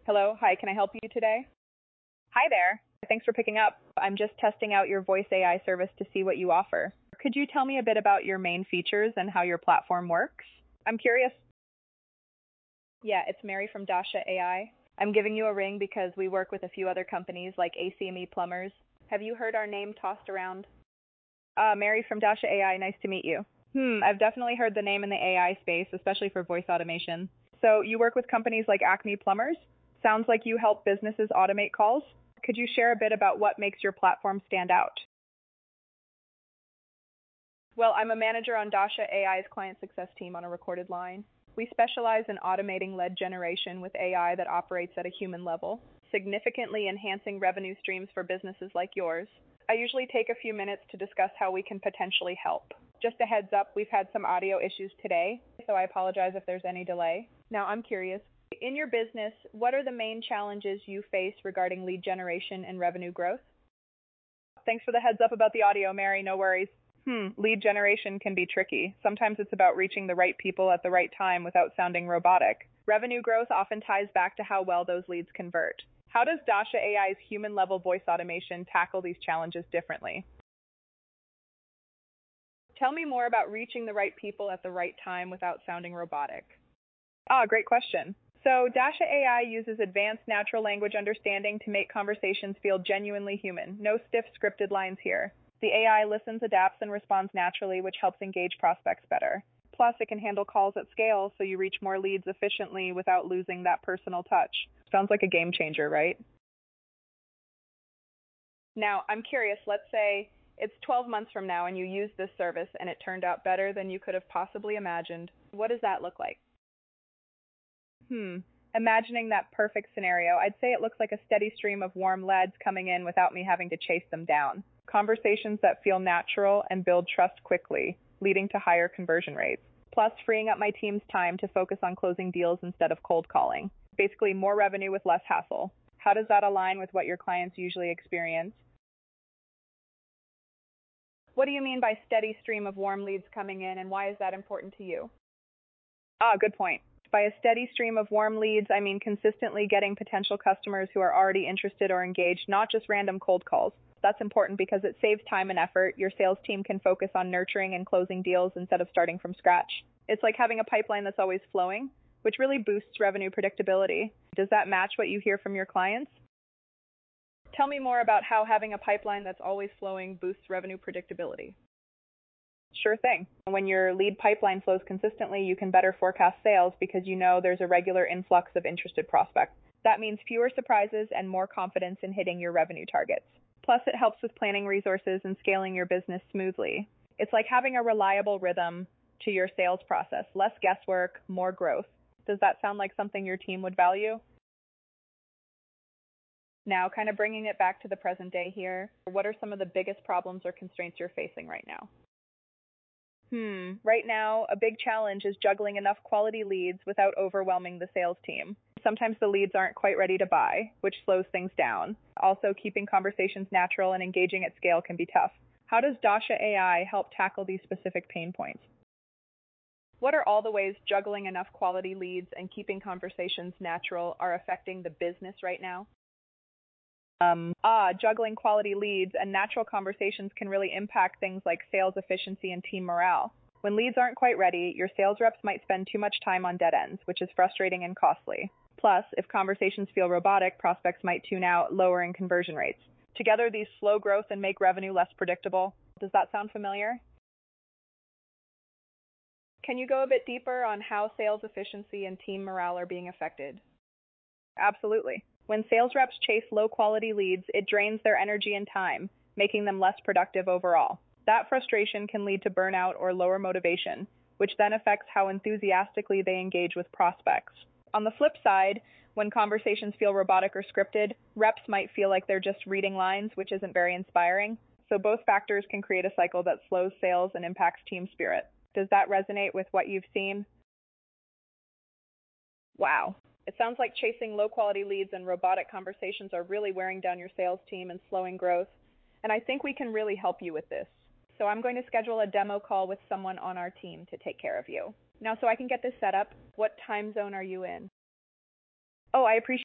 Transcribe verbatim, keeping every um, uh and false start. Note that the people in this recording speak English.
Hello, hi, can I help you today? Hi there. Thanks for picking up. I'm just testing out your voice A I service to see what you offer. Could you tell me a bit about your main features and how your platform works? I'm curious. Yeah, it's Mary from Dasha A I. I'm giving you a ring because we work with a few other companies like A C M E Plumbers. Have you heard our name tossed around? Uh, Mary from Dasha A I, nice to meet you. Hmm, I've definitely heard the name in the A I space, especially for voice automation. So you work with companies like Acme Plumbers? Sounds like you help businesses automate calls. Could you share a bit about what makes your platform stand out? Well, I'm a manager on Dasha A I's client success team on a recorded line. We specialize in automating lead generation with A I that operates at a human level, significantly enhancing revenue streams for businesses like yours. I usually take a few minutes to discuss how we can potentially help. Just a heads up, we've had some audio issues today, so I apologize if there's any delay. Now, I'm curious, in your business, what are the main challenges you face regarding lead generation and revenue growth? Thanks for the heads up about the audio, Mary, no worries. Hmm, lead generation can be tricky. Sometimes it's about reaching the right people at the right time without sounding robotic. Revenue growth often ties back to how well those leads convert. How does Dasha A I's human-level voice automation tackle these challenges differently? Tell me more about reaching the right people at the right time without sounding robotic. Ah, great question. So, Dasha A I uses advanced natural language understanding to make conversations feel genuinely human. No stiff scripted lines here. The A I listens, adapts, and responds naturally, which helps engage prospects better. Plus, it can handle calls at scale, so you reach more leads efficiently without losing that personal touch. Sounds like a game changer, right? Now, I'm curious, let's say it's twelve months from now and you use this service and it turned out better than you could have possibly imagined. What does that look like? Hmm. Imagining that perfect scenario, I'd say it looks like a steady stream of warm leads coming in without me having to chase them down. Conversations that feel natural and build trust quickly, leading to higher conversion rates. Plus, freeing up my team's time to focus on closing deals instead of cold calling. Basically, more revenue with less hassle. How does that align with what your clients usually experience? What do you mean by steady stream of warm leads coming in, and why is that important to you? Ah, good point. By a steady stream of warm leads, I mean consistently getting potential customers who are already interested or engaged, not just random cold calls. That's important because it saves time and effort. Your sales team can focus on nurturing and closing deals instead of starting from scratch. It's like having a pipeline that's always flowing, which really boosts revenue predictability. Does that match what you hear from your clients? Tell me more about how having a pipeline that's always flowing boosts revenue predictability. Sure thing. When your lead pipeline flows consistently, you can better forecast sales because you know there's a regular influx of interested prospects. That means fewer surprises and more confidence in hitting your revenue targets. Plus, it helps with planning resources and scaling your business smoothly. It's like having a reliable rhythm to your sales process. Less guesswork, more growth. Does that sound like something your team would value? Now, kind of bringing it back to the present day here, what are some of the biggest problems or constraints you're facing right now? Hmm. Right now, a big challenge is juggling enough quality leads without overwhelming the sales team. Sometimes the leads aren't quite ready to buy, which slows things down. Also, keeping conversations natural and engaging at scale can be tough. How does Dasha A I help tackle these specific pain points? What are all the ways juggling enough quality leads and keeping conversations natural are affecting the business right now? Um, ah, juggling quality leads and natural conversations can really impact things like sales efficiency and team morale. When leads aren't quite ready, your sales reps might spend too much time on dead ends, which is frustrating and costly. Plus, if conversations feel robotic, prospects might tune out, lowering conversion rates. Together, these slow growth and make revenue less predictable. Does that sound familiar? Can you go a bit deeper on how sales efficiency and team morale are being affected? Absolutely. When sales reps chase low-quality leads, it drains their energy and time, making them less productive overall. That frustration can lead to burnout or lower motivation, which then affects how enthusiastically they engage with prospects. On the flip side, when conversations feel robotic or scripted, reps might feel like they're just reading lines, which isn't very inspiring. So both factors can create a cycle that slows sales and impacts team spirit. Does that resonate with what you've seen? Wow. It sounds like chasing low-quality leads and robotic conversations are really wearing down your sales team and slowing growth, and I think we can really help you with this. So I'm going to schedule a demo call with someone on our team to take care of you. Now, so I can get this set up, what time zone are you in? Oh, I appreciate